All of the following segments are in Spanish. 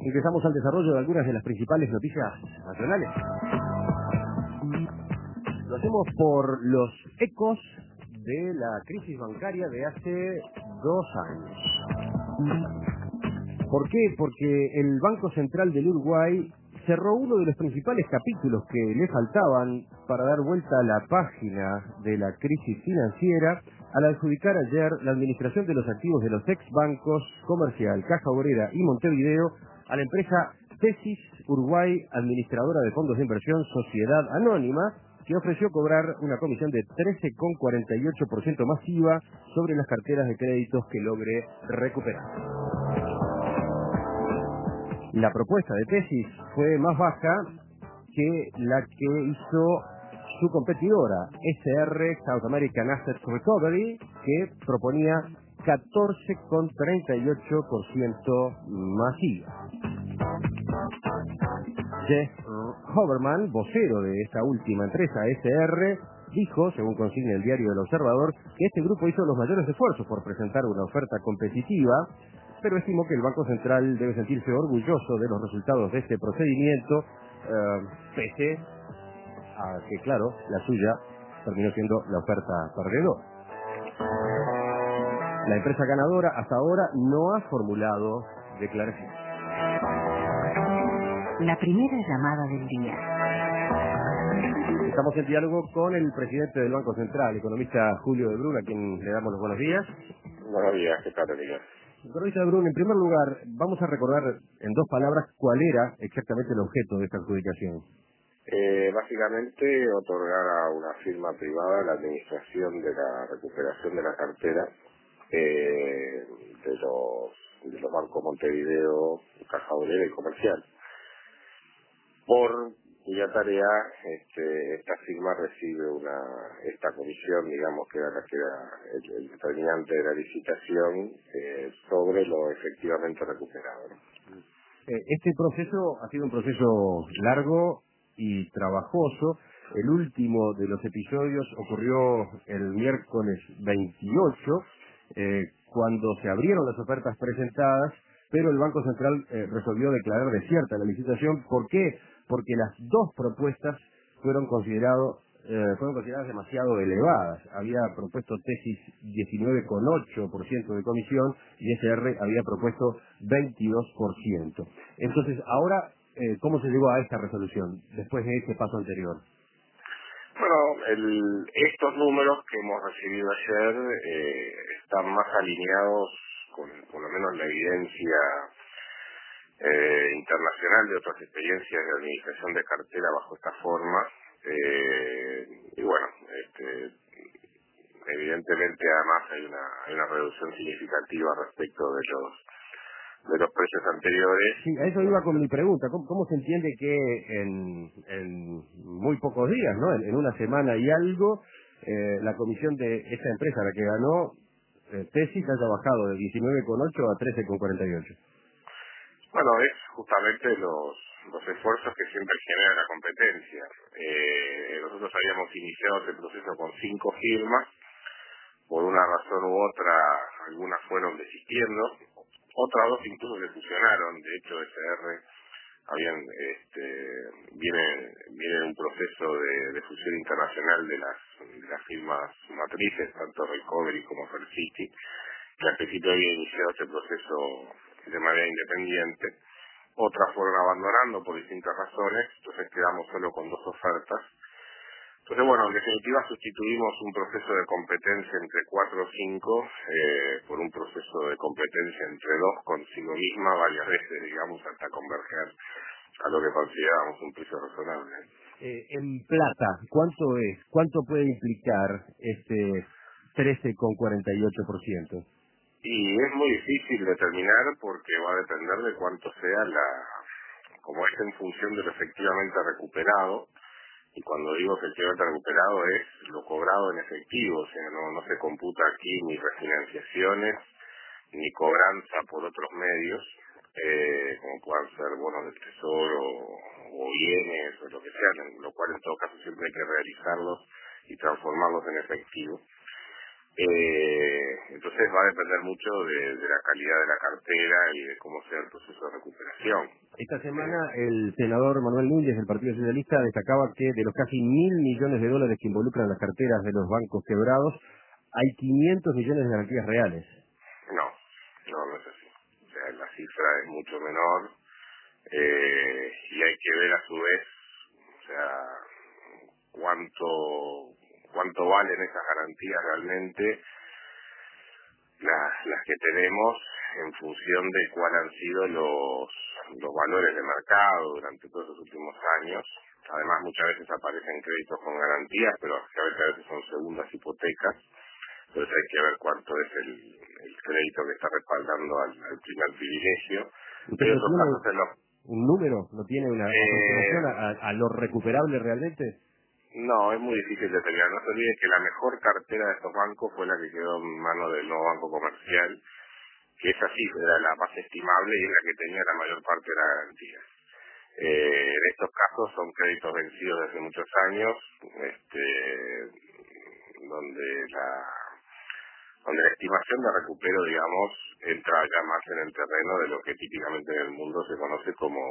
Ingresamos al desarrollo de algunas de las principales noticias nacionales. Lo hacemos por los ecos de la crisis bancaria de hace 2 años. ¿Por qué? Porque el Banco Central del Uruguay cerró uno de los principales capítulos que le faltaban para dar vuelta a la página de la crisis financiera al adjudicar ayer la administración de los activos de los ex bancos Comercial, Caja Obrera y Montevideo a la empresa Tesis Uruguay, administradora de fondos de inversión Sociedad Anónima, que ofreció cobrar una comisión de 13,48% masiva sobre las carteras de créditos que logre recuperar. La propuesta de Tesis fue más baja que la que hizo su competidora, SR, South American Asset Recovery, que proponía 14,38% masiva. Jeff Hoverman, vocero de esta última empresa, SR, dijo, según consigna el diario El Observador, que este grupo hizo los mayores esfuerzos por presentar una oferta competitiva, pero estimó que el Banco Central debe sentirse orgulloso de los resultados de este procedimiento, pese a que, claro, la suya terminó siendo la oferta perdedora. La empresa ganadora hasta ahora no ha formulado declaración. La primera llamada del día. Estamos en diálogo con el presidente del Banco Central, economista Julio de Brun, a quien le damos los buenos días. Buenos días, ¿qué tal, Miguel? Economista de Brun, en primer lugar, vamos a recordar en 2 palabras cuál era exactamente el objeto de esta adjudicación. Básicamente, otorgar a una firma privada la administración de la recuperación de la cartera de los bancos Montevideo, Caja Obrera y Comercial. Por cuya tarea esta firma recibe esta comisión, digamos, que era la que era el determinante de la licitación sobre lo efectivamente recuperado, ¿no? Este proceso ha sido un proceso largo y trabajoso. El último de los episodios ocurrió el miércoles 28, cuando se abrieron las ofertas presentadas, pero el Banco Central resolvió declarar desierta la licitación. ¿Por qué? Porque las 2 propuestas fueron consideradas demasiado elevadas. Había propuesto Tesis 19,8% de comisión y SR había propuesto 22%. Entonces, ahora, ¿cómo se llegó a esta resolución después de ese paso anterior? Bueno, estos números que hemos recibido ayer están más alineados con por lo menos la evidencia internacional de otras experiencias de administración de cartera bajo esta forma. Y bueno, evidentemente además hay una reducción significativa respecto de los precios anteriores. Sí, a eso iba con mi pregunta. ¿Cómo se entiende que en muy pocos días, ¿no? En una semana y algo, la comisión de esta empresa, la que ganó Tesis, haya bajado de 19,8 a 13,48? Bueno, es justamente los esfuerzos que siempre genera la competencia. Nosotros habíamos iniciado este proceso con 5 firmas. Por una razón u otra, algunas fueron desistiendo. Otras 2 incluso se fusionaron. De hecho, SR viene un proceso de fusión internacional de las firmas matrices, tanto Recovery como First City, que al principio había iniciado este proceso de manera independiente. Otras fueron abandonando por distintas razones, entonces quedamos solo con 2 ofertas. Entonces, bueno, en definitiva sustituimos un proceso de competencia entre 4 o 5 por un proceso de competencia entre 2 consigo misma varias veces, digamos, hasta converger a lo que consideramos un precio razonable. En plata, ¿cuánto es? ¿Cuánto puede implicar este 13,48%? Y es muy difícil determinar porque va a depender de cuánto sea como es en función de lo efectivamente recuperado. Y cuando digo efectivamente recuperado es lo cobrado en efectivo, o sea, no se computa aquí ni refinanciaciones, ni cobranza por otros medios, como puedan ser bonos del tesoro o bienes o lo que sea, lo cual en todo caso siempre hay que realizarlos y transformarlos en efectivo. Entonces va a depender mucho de la calidad de la cartera y de cómo sea el proceso de recuperación. Esta semana el senador Manuel Núñez del Partido Socialista destacaba que de los casi 1.000 millones de dólares que involucran las carteras de los bancos quebrados, hay 500 millones de garantías reales. No es así. O sea, la cifra es mucho menor y hay que ver a su vez, o sea, cuánto valen esas garantías realmente, las que tenemos, en función de cuáles han sido los valores de mercado durante todos los últimos años. Además, muchas veces aparecen créditos con garantías, pero a veces son segundas hipotecas. Entonces hay que ver cuánto es el crédito que está respaldando al primer privilegio. ¿Usted Pero no esos casos tiene un número? ¿No tiene una aproximación a lo recuperable realmente? no, es muy difícil determinar. No se olvide que la mejor cartera de estos bancos fue la que quedó en manos del nuevo Banco Comercial, que esa sí era la más estimable y es la que tenía la mayor parte de las garantías. En estos casos son créditos vencidos desde hace muchos años, donde la estimación de recupero, digamos, entra ya más en el terreno de lo que típicamente en el mundo se conoce como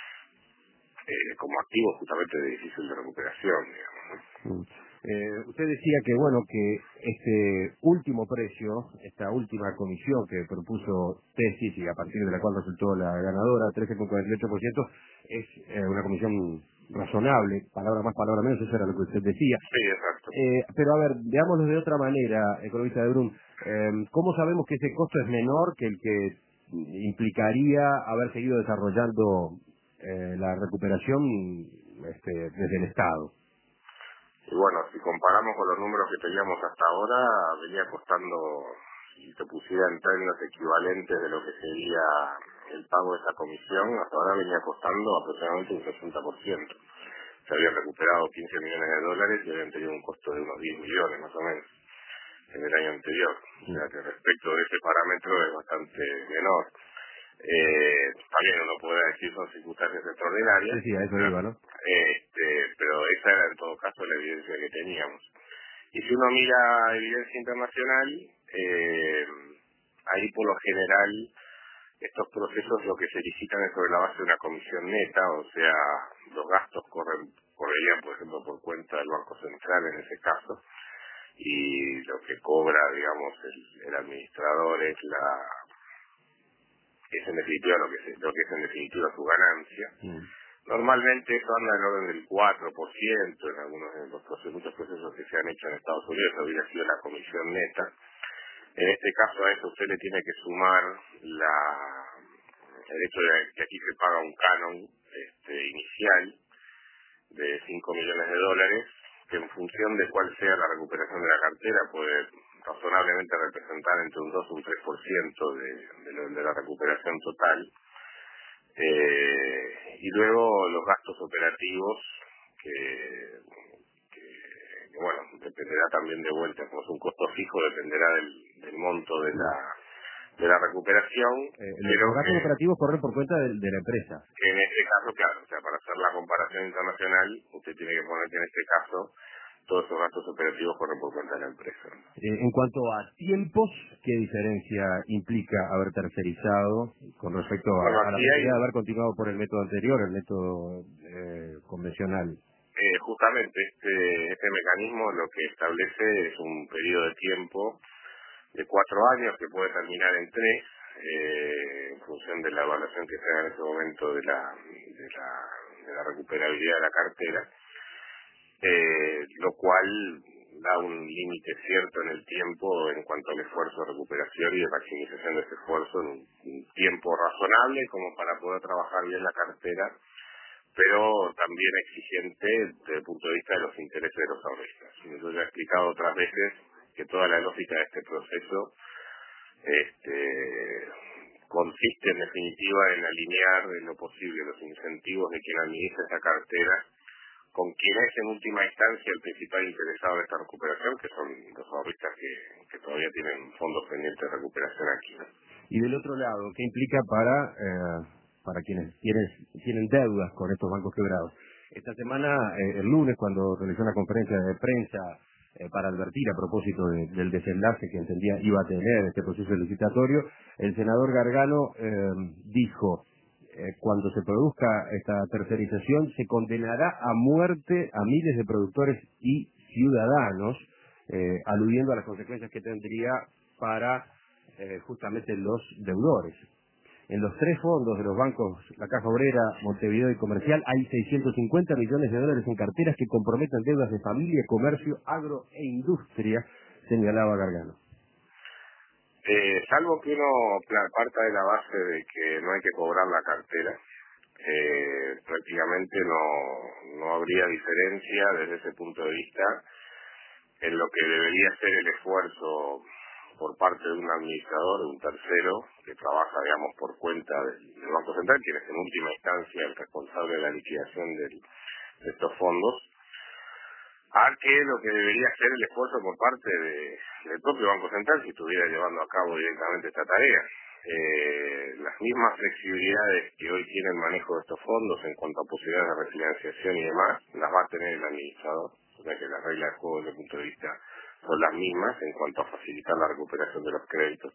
activos justamente de difícil de recuperación, digamos, ¿no? Usted decía que, bueno, que este último precio, esta última comisión que propuso Tesis y a partir de la cual resultó la ganadora, 13,48%, es una comisión razonable, palabra más, palabra menos, eso era lo que usted decía. Sí, exacto. Pero a ver, veámoslo de otra manera, economista de Brun. ¿Cómo sabemos que ese costo es menor que el que implicaría haber seguido desarrollando la recuperación desde el Estado? Y bueno, si comparamos con los números que teníamos hasta ahora, venía costando, si te pusiera en términos equivalentes de lo que sería el pago de esa comisión, hasta ahora venía costando aproximadamente un 60%. Se habían recuperado 15 millones de dólares y habían tenido un costo de unos 10 millones más o menos en el año anterior. O sea que respecto de ese parámetro es bastante menor. También uno puede decir son circunstancias extraordinarias, Sí, a eso iba, ¿no? pero esa era en todo caso la evidencia que teníamos. Y si uno mira evidencia internacional, ahí por lo general estos procesos lo que se licitan es sobre la base de una comisión neta, o sea, los gastos correrían, por ejemplo, por cuenta del Banco Central en ese caso, y lo que cobra, digamos, el administrador es en definitiva lo que es en definitiva su ganancia. Normalmente eso anda en orden del 4%, en algunos de los procesos, muchos procesos que se han hecho en Estados Unidos, habría sido la comisión neta. En este caso a eso usted le tiene que sumar el hecho de que aquí se paga un canon inicial de 5 millones de dólares, que en función de cuál sea la recuperación de la cartera puede razonablemente representar entre un 2 y un 3% de la recuperación total. Y luego los gastos operativos que bueno, dependerá también de vuelta, como es un costo fijo, dependerá del monto de la recuperación. Los gastos operativos corren por cuenta de la empresa. Que en este caso, claro, o sea, para hacer la comparación internacional, usted tiene que poner que en este caso todos esos gastos operativos corren por cuenta de la empresa. En cuanto a tiempos, ¿qué diferencia implica haber tercerizado con respecto a la posibilidad de haber continuado por el método anterior, el método convencional? Justamente este mecanismo lo que establece es un periodo de tiempo de 4 años que puede terminar en 3, en función de la evaluación que se haga en ese momento de la recuperabilidad de la cartera, lo cual da un límite cierto en el tiempo en cuanto al esfuerzo de recuperación y de maximización de ese esfuerzo en un tiempo razonable como para poder trabajar bien la cartera, pero también exigente desde el punto de vista de los intereses de los ahorristas. Yo ya he explicado otras veces que toda la lógica de este proceso consiste en definitiva en alinear en lo posible los incentivos de quien administra esa cartera con quien es en última instancia el principal interesado en esta recuperación, que son los ahorristas que todavía tienen fondos pendientes de recuperación aquí, ¿no? Y del otro lado, ¿qué implica para quienes tienen deudas con estos bancos quebrados? Esta semana, el lunes, cuando realizó una conferencia de prensa para advertir a propósito del desenlace que entendía iba a tener este proceso licitatorio, el senador Gargano dijo, cuando se produzca esta tercerización se condenará a muerte a miles de productores y ciudadanos, aludiendo a las consecuencias que tendría para justamente los deudores. En los tres fondos de los bancos, la Caja Obrera, Montevideo y Comercial, hay 650 millones de dólares en carteras que comprometen deudas de familia, comercio, agro e industria, señalaba Gargano. Salvo que uno parta de la base de que no hay que cobrar la cartera, prácticamente no habría diferencia desde ese punto de vista en lo que debería ser el esfuerzo por parte de un administrador, de un tercero, que trabaja, digamos, por cuenta del Banco Central, quien es en última instancia el responsable de la liquidación de estos fondos, a que lo que debería ser el esfuerzo por parte del propio Banco Central si estuviera llevando a cabo directamente esta tarea. Las mismas flexibilidades que hoy tiene el manejo de estos fondos en cuanto a posibilidades de refinanciación y demás, las va a tener el administrador, o sea que las reglas de juego desde el punto de vista son las mismas en cuanto a facilitar la recuperación de los créditos.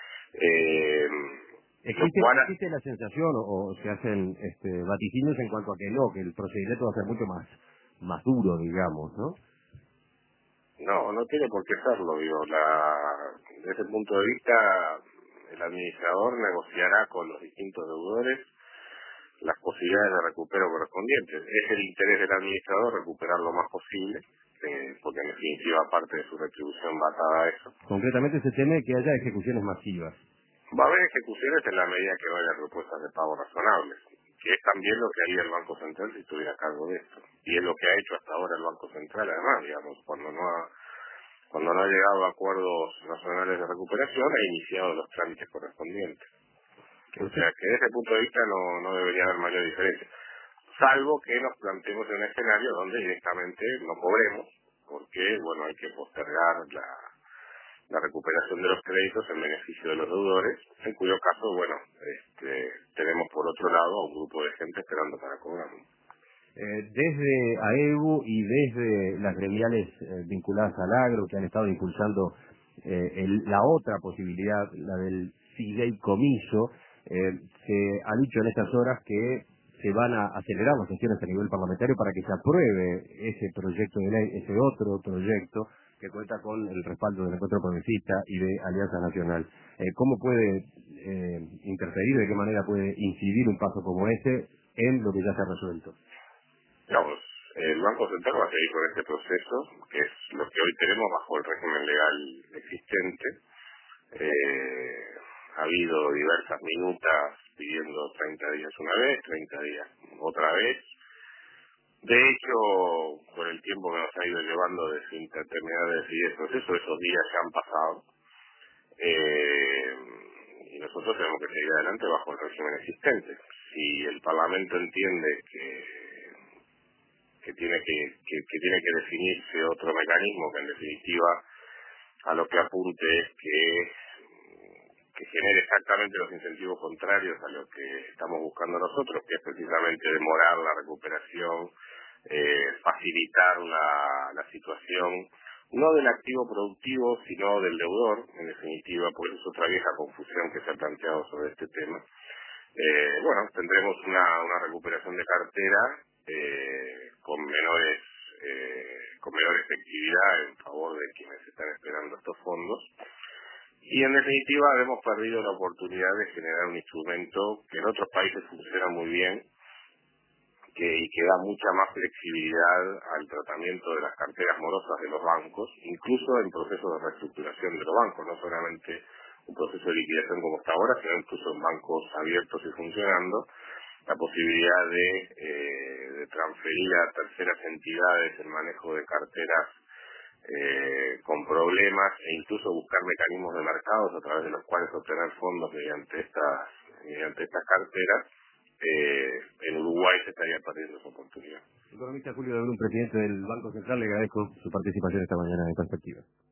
¿Existe la sensación o se hacen vaticinios en cuanto a que el procedimiento va a ser mucho más duro, digamos, ¿no? No tiene por qué serlo, digo. Desde ese punto de vista, el administrador negociará con los distintos deudores las posibilidades de recupero correspondientes. Es el interés del administrador recuperar lo más posible, porque en definitiva parte de su retribución va atada a eso. Concretamente se teme que haya ejecuciones masivas. Va a haber ejecuciones en la medida que no haya propuestas de pago razonables, que es también lo que haría el Banco Central si estuviera a cargo de esto. Y es lo que ha hecho hasta ahora el Banco Central, además, digamos, cuando no ha llegado a acuerdos nacionales de recuperación, ha iniciado los trámites correspondientes. O sea que desde ese punto de vista no debería haber mayor diferencia. Salvo que nos planteemos en un escenario donde directamente no cobremos, porque, bueno, hay que postergar la recuperación de los créditos en beneficio de los deudores, en cuyo caso, bueno, tenemos por otro lado a un grupo de gente esperando para cobrar. Desde AEBU y desde las gremiales vinculadas al agro que han estado impulsando la otra posibilidad, la del fideicomiso, se ha dicho en estas horas que se van a acelerar las sesiones a nivel parlamentario para que se apruebe ese proyecto de ley, ese otro proyecto que cuenta con el respaldo del Encuentro Progresista y de Alianza Nacional. ¿Cómo puede interferir, de qué manera puede incidir un paso como ese en lo que ya se ha resuelto? Digamos, el Banco Central va a seguir con este proceso, que es lo que hoy tenemos bajo el régimen legal existente. Ha habido diversas minutas pidiendo 30 días una vez, 30 días otra vez. De hecho, con el tiempo que nos ha ido llevando desde terminar de decidir el proceso, esos días ya han pasado. Y nosotros tenemos que seguir adelante bajo el régimen existente. Si el Parlamento entiende que tiene que definirse otro mecanismo que en definitiva a lo que apunte es que genere exactamente los incentivos contrarios a lo que estamos buscando nosotros, que es precisamente demorar la recuperación, facilitar la situación, no del activo productivo, sino del deudor, en definitiva, pues es otra vieja confusión que se ha planteado sobre este tema. Bueno, tendremos una recuperación de cartera con menor efectividad en favor de quienes están esperando estos fondos. Y en definitiva hemos perdido la oportunidad de generar un instrumento que en otros países funciona muy bien y que da mucha más flexibilidad al tratamiento de las carteras morosas de los bancos, incluso en procesos de reestructuración de los bancos, no solamente un proceso de liquidación como está ahora, sino incluso en bancos abiertos y funcionando, la posibilidad de transferir a terceras entidades el manejo de carteras con problemas e incluso buscar mecanismos de mercados a través de los cuales obtener fondos mediante estas carteras. En Uruguay se estaría perdiendo esa oportunidad. Economista Julio Dablum, presidente del Banco Central, le agradezco su participación esta mañana en Perspectiva.